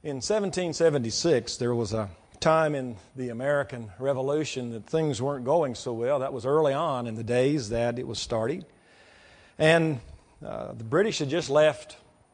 In 1776, there was a time in the American Revolution that things weren't going so well. That was early on in the days that it was starting. And the British had just left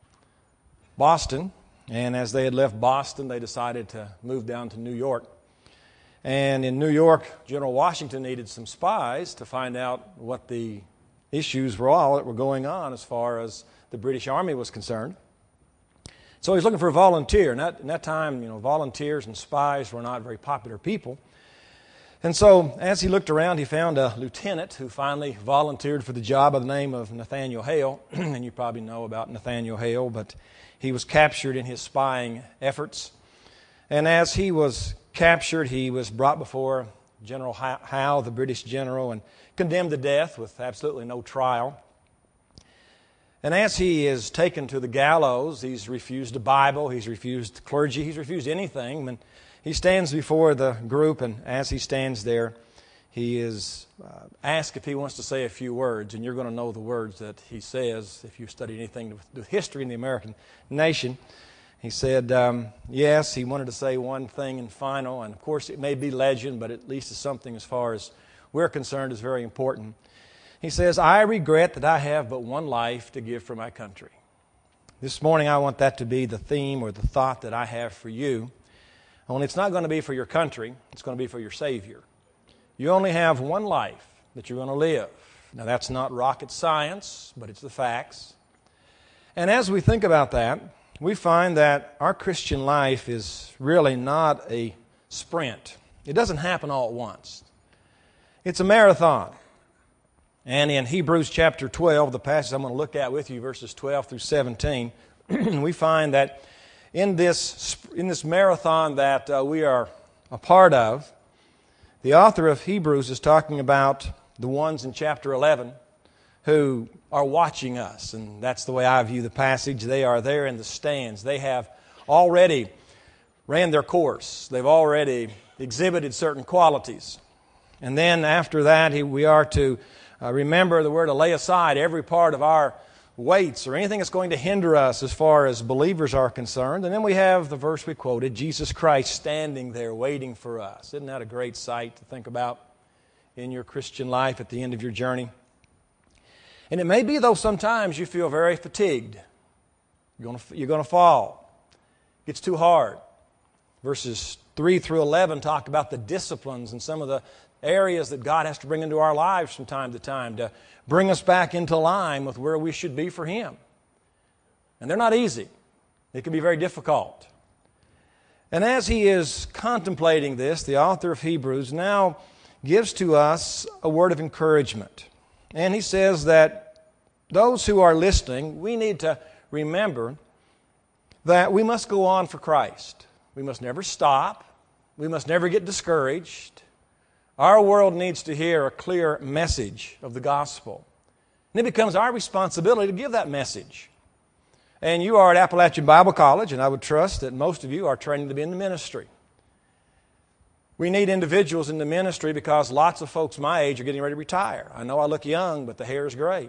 Boston, and as they had left Boston, they decided to move down to New York. And in New York, General Washington needed some spies to find out what the issues were all that were going on as far as the British Army was concerned. So he was looking for a volunteer. And in that time, volunteers and spies were not very popular people. And so as he looked around, he found a lieutenant who finally volunteered for the job by the name of Nathaniel Hale. And you probably know about Nathaniel Hale, but he was captured in his spying efforts. And as he was captured, he was brought before General Howe, the British general, and condemned to death with absolutely no trial. And as he is taken to the gallows, he's refused a Bible, he's refused clergy, he's refused anything. And he stands before the group, and as he stands there, he is asked if he wants to say a few words. And you're going to know the words that he says if you study anything to do with history in the American nation. He said, yes, he wanted to say one thing and final. And of course, it may be legend, but at least it's something as far as we're concerned is very important. He says, I regret that I have but one life to give for my country. This morning I want that to be the theme or the thought that I have for you. Only it's not going to be for your country, it's going to be for your Savior. You only have one life that you're going to live. Now that's not rocket science, but it's the facts. And as we think about that, we find that our Christian life is really not a sprint. It doesn't happen all at once. It's a marathon. And in Hebrews chapter 12, the passage I'm going to look at with you, verses 12 through 17, we find that in this marathon that we are a part of, the author of Hebrews is talking about the ones in chapter 11 who are watching us. And that's the way I view the passage. They are there in the stands. They have already ran their course. They've already exhibited certain qualities. And then after that, we are to remember that we're to lay aside every part of our weights or anything that's going to hinder us as far as believers are concerned. And then we have the verse we quoted, Jesus Christ standing there waiting for us. Isn't that a great sight to think about in your Christian life at the end of your journey? And it may be, though, sometimes you feel very fatigued. You're going to fall. It gets too hard. Verses 3 through 11 talk about the disciplines and some of the areas that God has to bring into our lives from time to time to bring us back into line with where we should be for Him. And they're not easy. It can be very difficult. And as he is contemplating this, the author of Hebrews now gives to us a word of encouragement. And he says that those who are listening, we need to remember that we must go on for Christ. We must never stop. We must never get discouraged. Our world needs to hear a clear message of the gospel. And it becomes our responsibility to give that message. And you are at Appalachian Bible College, and I would trust that most of you are training to be in the ministry. We need individuals in the ministry because lots of folks my age are getting ready to retire. I know I look young, but the hair is gray.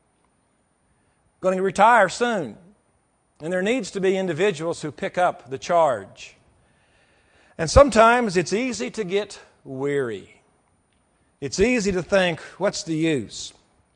Going to retire soon. And there needs to be individuals who pick up the charge. And sometimes it's easy to get weary. It's easy to think, what's the use?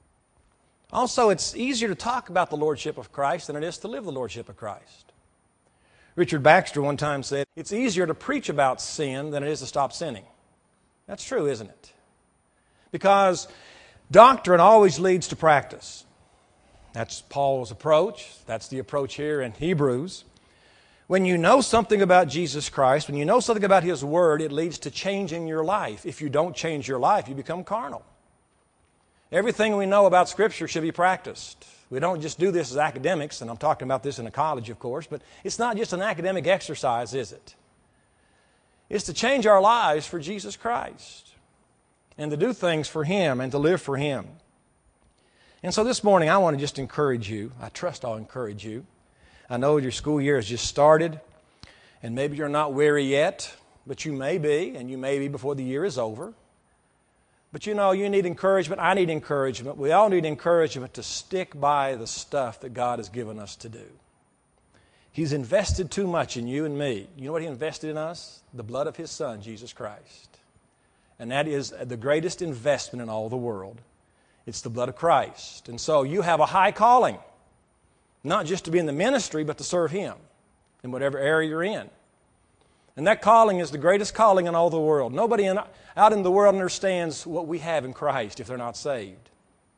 Also, it's easier to talk about the Lordship of Christ than it is to live the Lordship of Christ. Richard Baxter one time said, it's easier to preach about sin than it is to stop sinning. That's true, isn't it? Because doctrine always leads to practice. That's Paul's approach. That's the approach here in Hebrews. When you know something about Jesus Christ, when you know something about His Word, it leads to changing your life. If you don't change your life, you become carnal. Everything we know about Scripture should be practiced. We don't just do this as academics, and I'm talking about this in a college, of course, but it's not just an academic exercise, is it? It's to change our lives for Jesus Christ and to do things for Him and to live for Him. And so this morning, I want to just encourage you. I trust I'll encourage you. I know your school year has just started, and maybe you're not weary yet, but you may be, and you may be before the year is over. But you know, you need encouragement. I need encouragement. We all need encouragement to stick by the stuff that God has given us to do. He's invested too much in you and me. You know what He invested in us? The blood of His Son, Jesus Christ. And that is the greatest investment in all the world. It's the blood of Christ. And so you have a high calling, not just to be in the ministry, but to serve Him in whatever area you're in. And that calling is the greatest calling in all the world. Nobody out in the world understands what we have in Christ if they're not saved.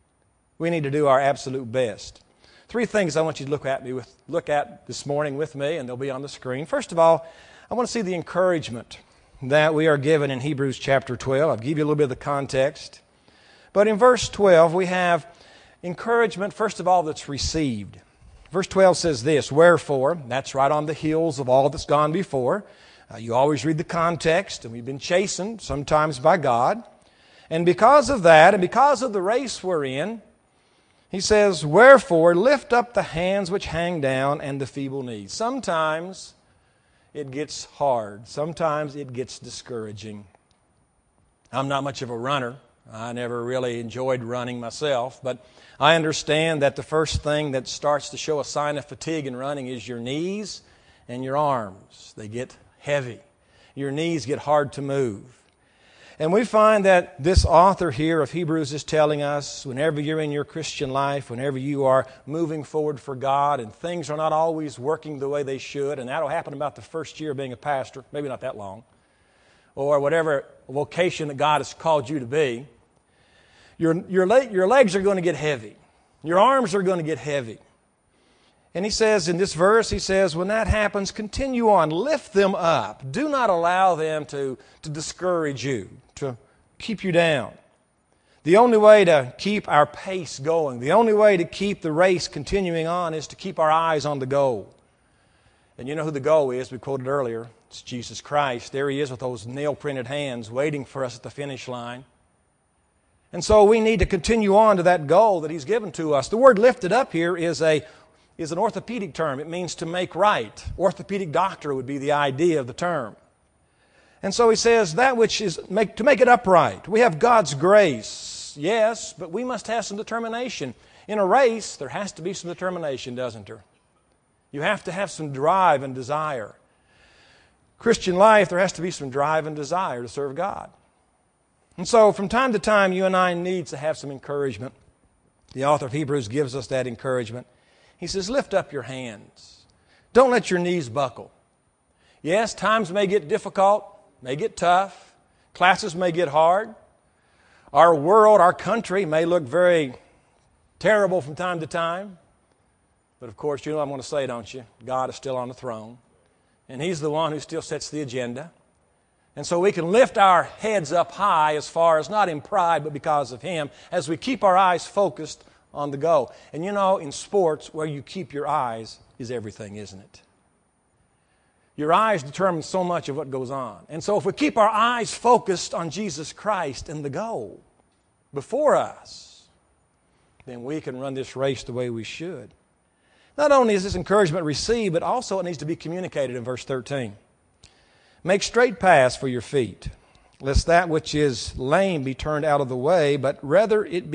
We need to do our absolute best. 3 things I want you to look at this morning with me, and they'll be on the screen. First of all, I want to see the encouragement that we are given in Hebrews chapter 12. I'll give you a little bit of the context. But in verse 12, we have encouragement, first of all, that's received. Verse 12 says this, "Wherefore," that's right on the heels of all that's gone before. You always read the context, and we've been chastened sometimes by God. And because of that, and because of the race we're in, he says, "Wherefore, lift up the hands which hang down and the feeble knees." Sometimes it gets hard. Sometimes it gets discouraging. I'm not much of a runner. I never really enjoyed running myself, but I understand that the first thing that starts to show a sign of fatigue in running is your knees and your arms. They get heavy. Your knees get hard to move. And we find that this author here of Hebrews is telling us, whenever you're in your Christian life, whenever you are moving forward for God and things are not always working the way they should, and that'll happen about the first year of being a pastor, maybe not that long, or whatever vocation that God has called you to be, your legs are going to get heavy. Your arms are going to get heavy. And he says in this verse, he says, when that happens, continue on. Lift them up. Do not allow them to discourage you, to keep you down. The only way to keep our pace going, the only way to keep the race continuing on is to keep our eyes on the goal. And you know who the goal is? We quoted earlier. It's Jesus Christ. There He is with those nail-printed hands waiting for us at the finish line. And so we need to continue on to that goal that He's given to us. The word lifted up here is an orthopedic term. It means to make right. Orthopedic doctor would be the idea of the term. And so he says that which is to make it upright. We have God's grace, yes, but we must have some determination. In a race, there has to be some determination, doesn't there? You have to have some drive and desire. Christian life, there has to be some drive and desire to serve God. And so from time to time, you and I need to have some encouragement. The author of Hebrews gives us that encouragement. He says, lift up your hands. Don't let your knees buckle. Yes, times may get difficult, may get tough. Classes may get hard. Our world, our country may look very terrible from time to time. But of course, you know what I'm going to say, don't you? God is still on the throne. And He's the one who still sets the agenda. And so we can lift our heads up high as far as not in pride, but because of Him, as we keep our eyes focused on the goal. And you know, in sports, where you keep your eyes is everything, isn't it? Your eyes determine so much of what goes on. And so if we keep our eyes focused on Jesus Christ and the goal before us, then we can run this race the way we should. Not only is this encouragement received, but also it needs to be communicated in verse 13. Make straight paths for your feet, lest that which is lame be turned out of the way, but let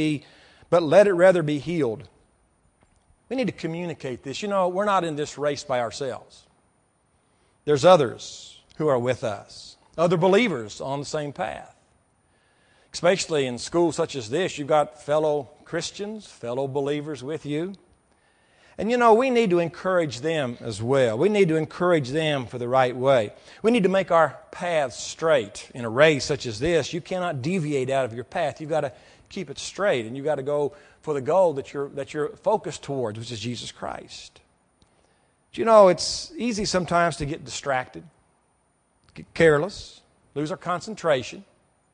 it rather be healed. We need to communicate this. You know, we're not in this race by ourselves. There's others who are with us, other believers on the same path. Especially in schools such as this, you've got fellow Christians, fellow believers with you. And you know, we need to encourage them as well. We need to encourage them for the right way. We need to make our paths straight. In a race such as this, you cannot deviate out of your path. You've got to keep it straight, and you've got to go for the goal that you're focused towards, which is Jesus Christ. But you know, it's easy sometimes to get distracted, get careless, lose our concentration.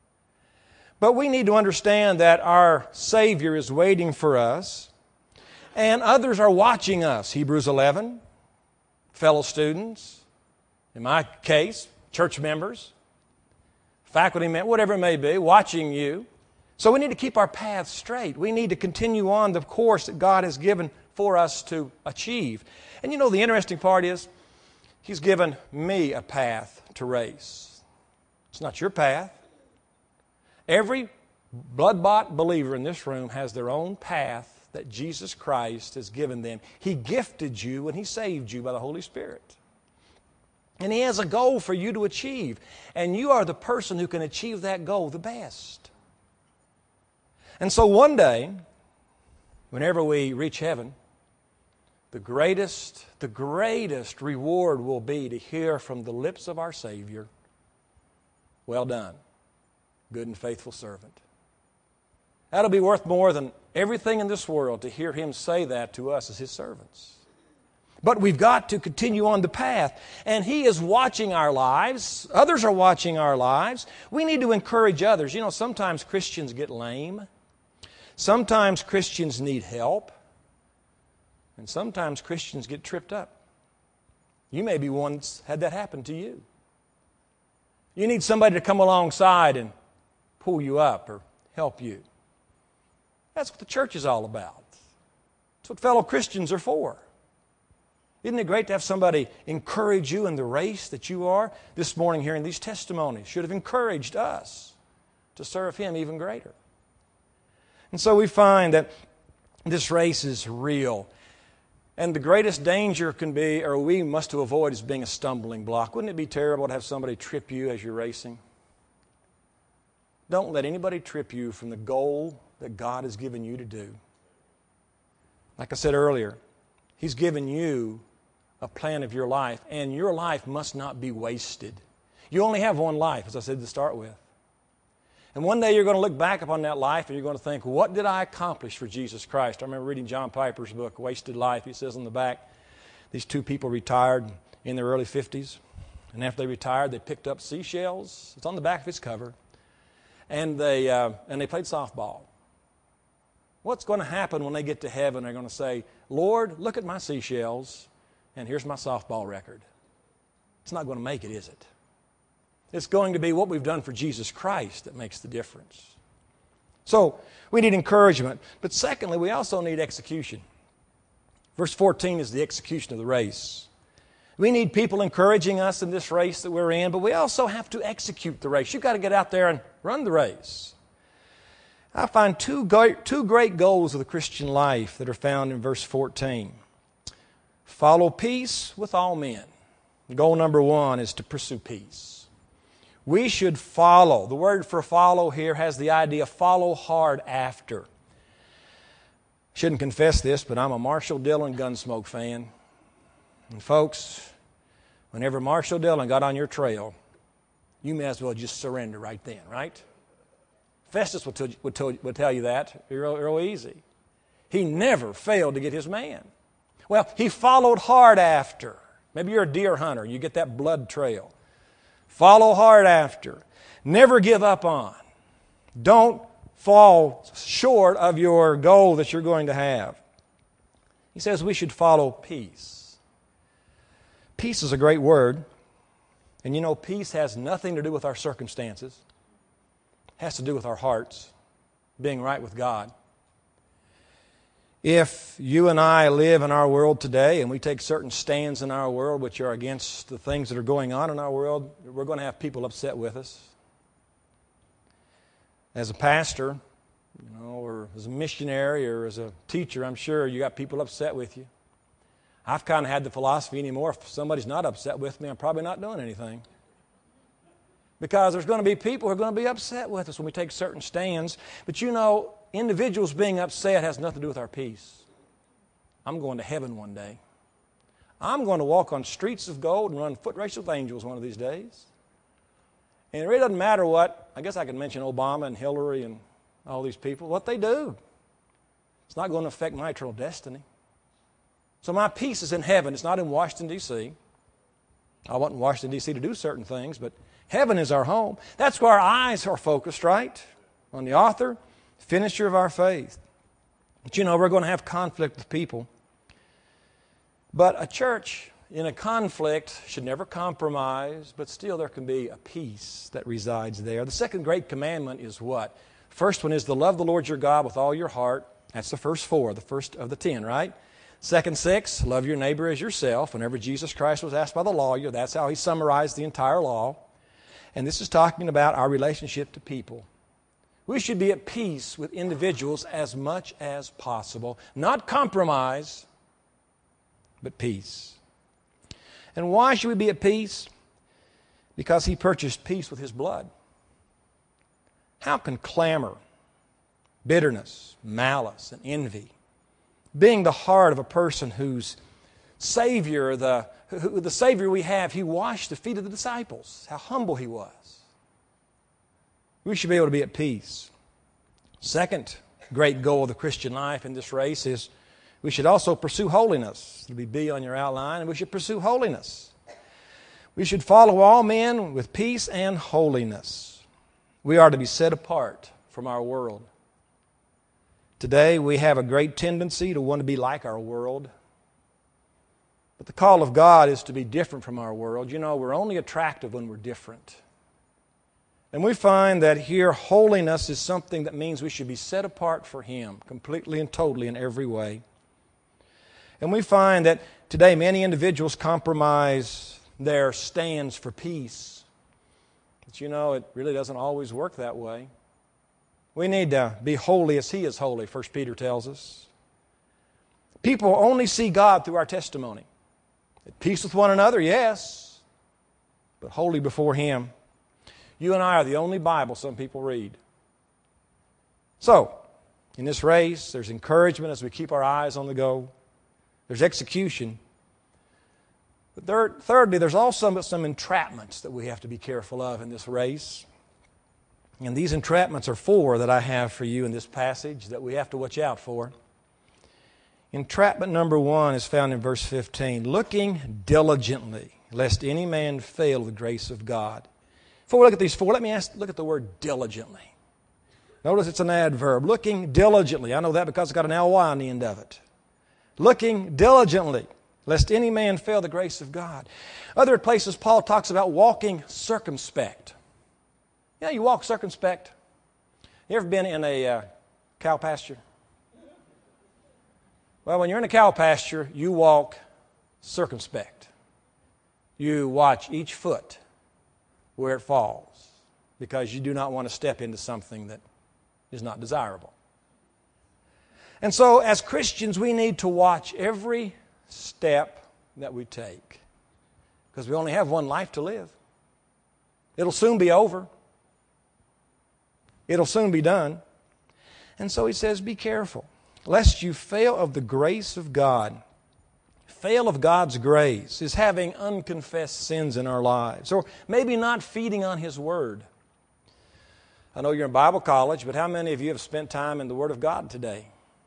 But we need to understand that our Savior is waiting for us, and others are watching us. Hebrews 11, fellow students, in my case, church members, faculty members, whatever it may be, watching you. So we need to keep our paths straight. We need to continue on the course that God has given for us to achieve. And you know, the interesting part is, He's given me a path to race. It's not your path. Every blood-bought believer in this room has their own path that Jesus Christ has given them. He gifted you and He saved you by the Holy Spirit. And He has a goal for you to achieve. And you are the person who can achieve that goal the best. And so one day, whenever we reach heaven, the greatest reward will be to hear from the lips of our Savior, "Well done, good and faithful servant." That'll be worth more than everything in this world to hear Him say that to us as His servants. But we've got to continue on the path. And He is watching our lives. Others are watching our lives. We need to encourage others. You know, sometimes Christians get lame. Sometimes Christians need help. And sometimes Christians get tripped up. You may be one that's had that happen to you. You need somebody to come alongside and pull you up or help you. That's what the church is all about. That's what fellow Christians are for. Isn't it great to have somebody encourage you in the race that you are? This morning hearing these testimonies should have encouraged us to serve Him even greater. And so we find that this race is real. And the greatest danger can be, or we must to avoid, is being a stumbling block. Wouldn't it be terrible to have somebody trip you as you're racing? Don't let anybody trip you from the goal that God has given you to do. Like I said earlier, He's given you a plan of your life, and your life must not be wasted. You only have one life, as I said to start with. And one day you're going to look back upon that life and you're going to think, what did I accomplish for Jesus Christ? I remember reading John Piper's book, Wasted Life. He says on the back, these two people retired in their early 50s. And after they retired, they picked up seashells. It's on the back of his cover. And they played softball. What's going to happen when they get to heaven? They're going to say, "Lord, look at my seashells, and here's my softball record." It's not going to make it, is it? It's going to be what we've done for Jesus Christ that makes the difference. So, we need encouragement. But secondly, we also need execution. Verse 14 is the execution of the race. We need people encouraging us in this race that we're in, but we also have to execute the race. You've got to get out there and run the race. I find two great goals of the Christian life that are found in verse 14. Follow peace with all men. Goal number one is to pursue peace. We should follow. The word for follow here has the idea follow hard after. Shouldn't confess this, but I'm a Marshall Dillon Gunsmoke fan. And folks, whenever Marshall Dillon got on your trail, you may as well just surrender right then, right? Festus would tell you that real easy. He never failed to get his man. Well, he followed hard after. Maybe you're a deer hunter. You get that blood trail. Follow hard after. Never give up on. Don't fall short of your goal that you're going to have. He says we should follow peace. Peace is a great word. And you know, peace has nothing to do with our circumstances. It has to do with our hearts, being right with God. If you and I live in our world today and we take certain stands in our world which are against the things that are going on in our world, we're going to have people upset with us. As a pastor, or as a missionary or as a teacher, I'm sure you got people upset with you. I've kind of had the philosophy anymore, if somebody's not upset with me, I'm probably not doing anything. Because there's going to be people who are going to be upset with us when we take certain stands. But you know, individuals being upset has nothing to do with our peace. I'm going to heaven one day. I'm going to walk on streets of gold and run foot race with angels one of these days. And it really doesn't matter what, I guess I can mention Obama and Hillary and all these people, what they do. It's not going to affect my eternal destiny. So my peace is in heaven. It's not in Washington, D.C. I went in Washington, D.C. to do certain things, but heaven is our home. That's where our eyes are focused, right? On the author, finisher of our faith. But you know, we're going to have conflict with people. But a church in a conflict should never compromise, but still there can be a peace that resides there. The second great commandment is what? First one is to love the Lord your God with all your heart. That's the first four, the first of the 10, right? Second 6, love your neighbor as yourself. Whenever Jesus Christ was asked by the lawyer, that's how he summarized the entire law. And this is talking about our relationship to people. We should be at peace with individuals as much as possible. Not compromise, but peace. And why should we be at peace? Because He purchased peace with His blood. How can clamor, bitterness, malice, and envy, being the heart of a person whose Savior, the Savior we have, He washed the feet of the disciples, how humble He was. We should be able to be at peace. Second great goal of the Christian life in this race is we should also pursue holiness. It'll be B on your outline, and we should pursue holiness. We should follow all men with peace and holiness. We are to be set apart from our world. Today we have a great tendency to want to be like our world. But the call of God is to be different from our world. You know, we're only attractive when we're different. And we find that here holiness is something that means we should be set apart for Him completely and totally in every way. And we find that today many individuals compromise their stands for peace. But you know, it really doesn't always work that way. We need to be holy as He is holy, 1 Peter tells us. People only see God through our testimony. At peace with one another, yes, but holy before Him. You and I are the only Bible some people read. So, in this race, there's encouragement as we keep our eyes on the goal. There's execution. But thirdly, there's also some entrapments that we have to be careful of in this race. And these entrapments are 4 that I have for you in this passage that we have to watch out for. Entrapment number 1 is found in verse 15. Looking diligently, lest any man fail the grace of God. Before we look at these 4, look at the word diligently. Notice it's an adverb. Looking diligently. I know that because it's got an ly on the end of it. Looking diligently, lest any man fail the grace of God. Other places Paul talks about walking circumspect. Yeah, you walk circumspect. You ever been in a cow pasture? Well, when you're in a cow pasture, you walk circumspect. You watch each foot where it falls because you do not want to step into something that is not desirable. And so as Christians, we need to watch every step that we take because we only have one life to live. It'll soon be over. It'll soon be done. And so he says, be careful, lest you fail of the grace of God. Fail of God's grace is having unconfessed sins in our lives, or maybe not feeding on His Word. I know you're in Bible college, but how many of you have spent time in the Word of God today?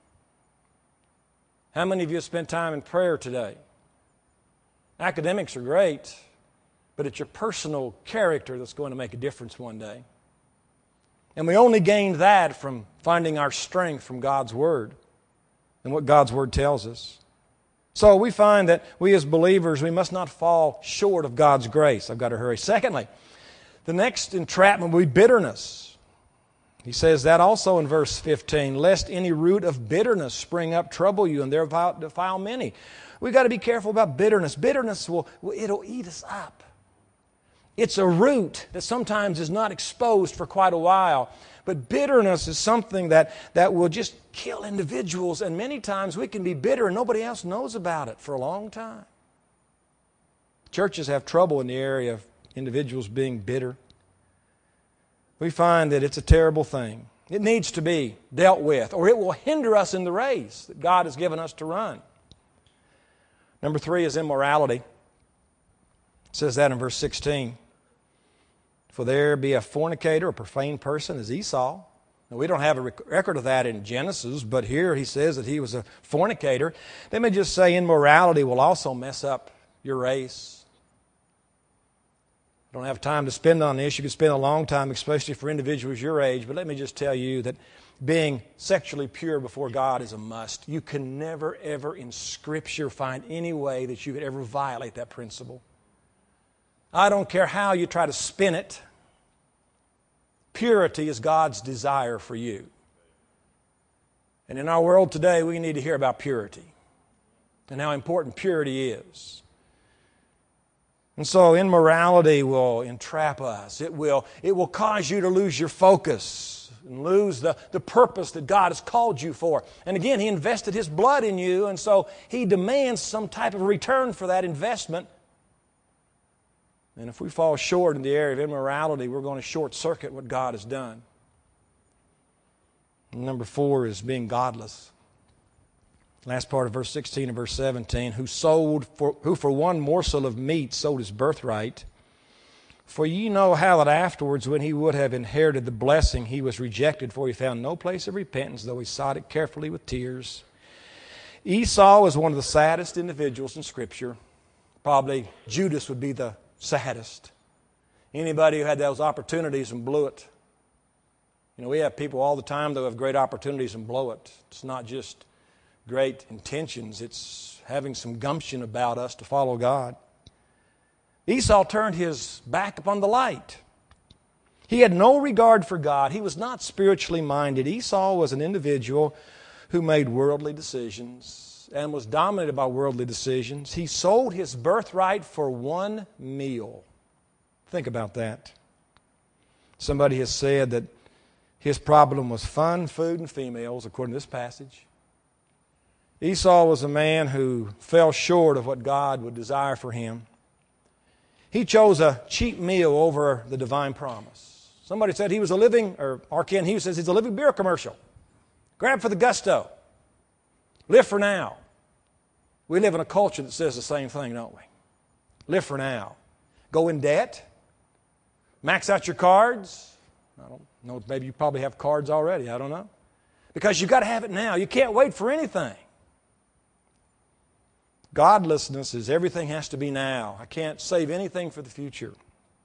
How many of you have spent time in prayer today? Academics are great, but it's your personal character that's going to make a difference one day. And we only gained that from finding our strength from God's Word and what God's Word tells us. So we find that we as believers, we must not fall short of God's grace. I've got to hurry. Secondly, the next entrapment will be bitterness. He says that also in verse 15, lest any root of bitterness spring up, trouble you, and thereby defile many. We've got to be careful about bitterness. Bitterness, it'll eat us up. It's a root that sometimes is not exposed for quite a while. But bitterness is something that will just kill individuals. And many times we can be bitter and nobody else knows about it for a long time. Churches have trouble in the area of individuals being bitter. We find that it's a terrible thing. It needs to be dealt with, or it will hinder us in the race that God has given us to run. Number 3 is immorality. It says that in verse 16. For there be a fornicator, a profane person, as Esau. Now, we don't have a record of that in Genesis, but here he says that he was a fornicator. Let me just say immorality will also mess up your race. I don't have time to spend on this. You could spend a long time, especially for individuals your age, but let me just tell you that being sexually pure before God is a must. You can never, ever in Scripture find any way that you could ever violate that principle. I don't care how you try to spin it. Purity is God's desire for you. And in our world today, we need to hear about purity and how important purity is. And so immorality will entrap us. It will cause you to lose your focus. and lose the purpose that God has called you for. And again, He invested His blood in you, and so He demands some type of return for that investment. And if we fall short in the area of immorality, we're going to short-circuit what God has done. And number 4 is being godless. Last part of verse 16 and verse 17, who for one morsel of meat sold his birthright. For ye know how that afterwards, when he would have inherited the blessing, he was rejected, for he found no place of repentance, though he sought it carefully with tears. Esau was one of the saddest individuals in Scripture. Probably Judas would be the saddest. Anybody who had those opportunities and blew it. You know, we have people all the time that have great opportunities and blow it. It's not just great intentions. It's having some gumption about us to follow God. Esau turned his back upon the light. He had no regard for God. He was not spiritually minded. Esau was an individual who made worldly decisions and was dominated by worldly decisions. He sold his birthright for one meal. Think about that. Somebody has said that his problem was fun, food, and females, according to this passage. Esau was a man who fell short of what God would desire for him. He chose a cheap meal over the divine promise. Somebody said he was a living, or R. Ken Hughes says he's a living beer commercial. Grab for the gusto. Live for now. We live in a culture that says the same thing, don't we? Live for now. Go in debt. Max out your cards. I don't know, maybe you probably have cards already. I don't know. Because you've got to have it now. You can't wait for anything. Godlessness is everything has to be now. I can't save anything for the future.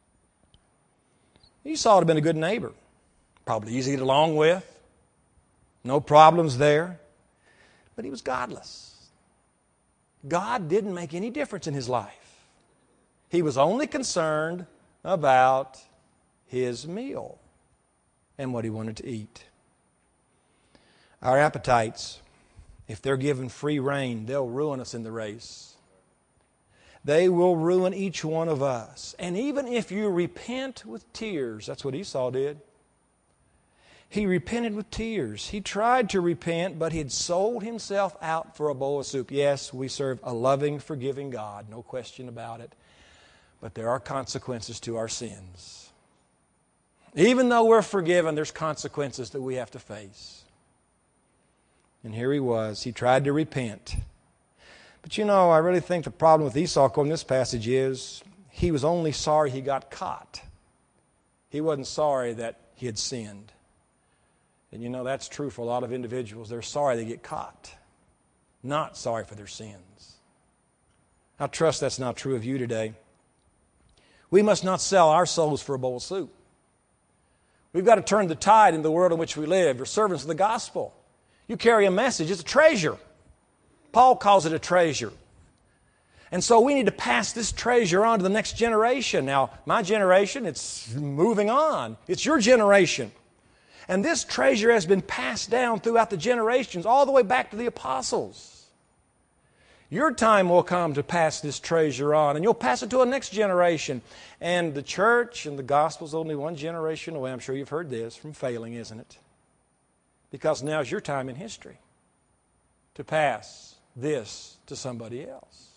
Esau would have been a good neighbor. Probably easy to get along with. No problems there. But he was godless. God didn't make any difference in his life. He was only concerned about his meal and what he wanted to eat. Our appetites, if they're given free rein, they'll ruin us in the race. They will ruin each one of us. And even if you repent with tears, that's what Esau did. He repented with tears. He tried to repent, but he had sold himself out for a bowl of soup. Yes, we serve a loving, forgiving God, no question about it. But there are consequences to our sins. Even though we're forgiven, there's consequences that we have to face. And here he was. He tried to repent. But you know, I really think the problem with Esau, according to this passage, is he was only sorry he got caught. He wasn't sorry that he had sinned. And you know, that's true for a lot of individuals. They're sorry they get caught, not sorry for their sins. I trust that's not true of you today. We must not sell our souls for a bowl of soup. We've got to turn the tide in the world in which we live. You're servants of the gospel. You carry a message. It's a treasure. Paul calls it a treasure. And so we need to pass this treasure on to the next generation. Now, my generation, it's moving on. It's your generation. And this treasure has been passed down throughout the generations, all the way back to the apostles. Your time will come to pass this treasure on, and you'll pass it to a next generation. And the church and the gospel is only one generation away. I'm sure you've heard this from failing, isn't it? Because now's your time in history to pass this to somebody else.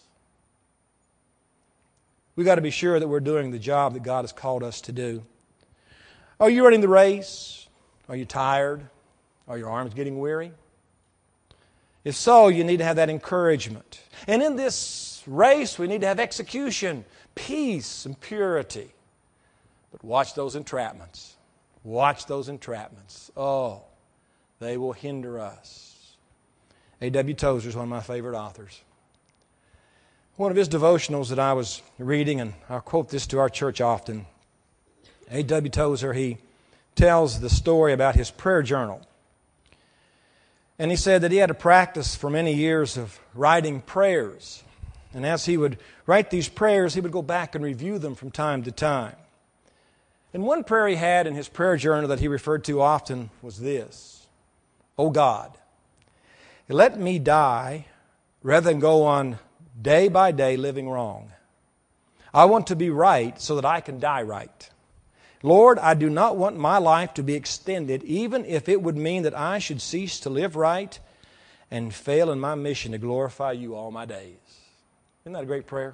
We've got to be sure that we're doing the job that God has called us to do. Are you running the race? Are you tired? Are your arms getting weary? If so, you need to have that encouragement. And in this race, we need to have execution, peace, and purity. But watch those entrapments. Watch those entrapments. Oh, they will hinder us. A.W. Tozer is one of my favorite authors. One of his devotionals that I was reading, and I'll quote this to our church often. A.W. Tozer, he tells the story about his prayer journal. And he said that he had a practice for many years of writing prayers. And as he would write these prayers, he would go back and review them from time to time. And one prayer he had in his prayer journal that he referred to often was this: "O God, let me die rather than go on day by day living wrong. I want to be right so that I can die right. Lord, I do not want my life to be extended, even if it would mean that I should cease to live right and fail in my mission to glorify you all my days. Isn't that a great prayer?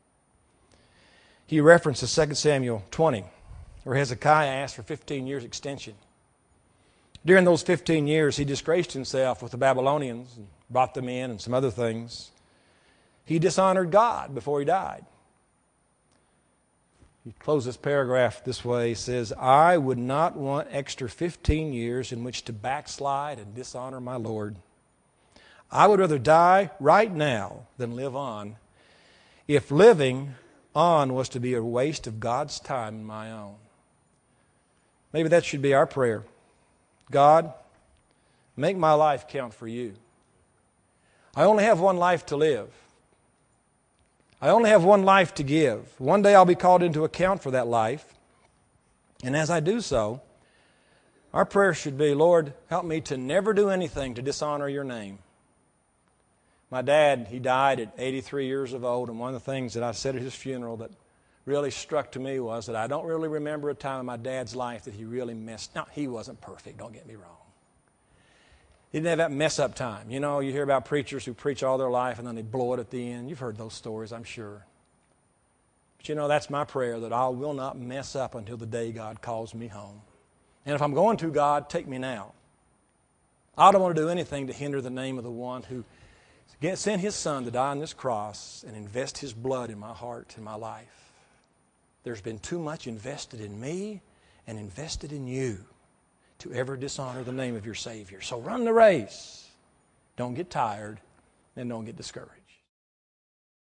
He references 2 Samuel 20, where Hezekiah asked for 15 years extension. During those 15 years, he disgraced himself with the Babylonians and brought them in and some other things. He dishonored God before he died. He closes this paragraph this way. He says, I would not want extra 15 years in which to backslide and dishonor my Lord. I would rather die right now than live on, if living on was to be a waste of God's time and my own. Maybe that should be our prayer. God, make my life count for you. I only have one life to live. I only have one life to give. One day I'll be called into account for that life. And as I do so, our prayer should be, Lord, help me to never do anything to dishonor your name. My dad, he died at 83 years of old, and one of the things that I said at his funeral that really struck to me was that I don't really remember a time in my dad's life that he really messed. Now, he wasn't perfect, don't get me wrong. He didn't have that mess-up time. You know, you hear about preachers who preach all their life and then they blow it at the end. You've heard those stories, I'm sure. But you know, that's my prayer, that I will not mess up until the day God calls me home. And if I'm going to, God, take me now. I don't want to do anything to hinder the name of the one who sent His Son to die on this cross and invest His blood in my heart and my life. There's been too much invested in me and invested in you to ever dishonor the name of your Savior. So run the race. Don't get tired and don't get discouraged.